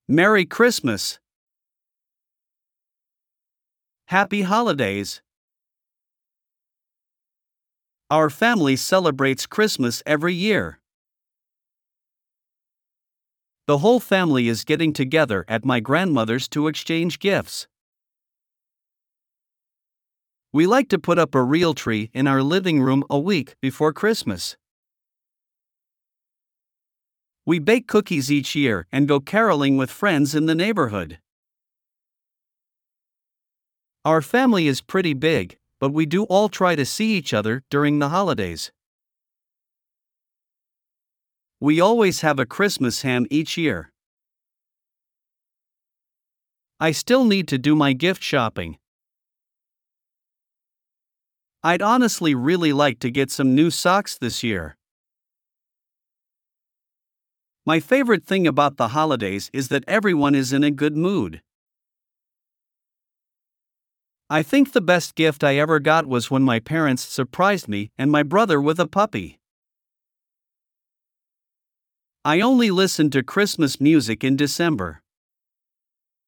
Merry Christmas. Happy Holidays. Our family celebrates Christmas every year. The whole family is getting together at my grandmother's to exchange gifts. We like to put up a real tree in our living room a week before Christmas. We bake cookies each year and go caroling with friends in the neighborhood. Our family is pretty big, but we do all try to see each other during the holidays. We always have a Christmas ham each year. I still need to do my gift shopping. I'd honestly really like to get some new socks this year. My favorite thing about the holidays is that everyone is in a good mood. I think the best gift I ever got was when my parents surprised me and my brother with a puppy. I only listen to Christmas music in December.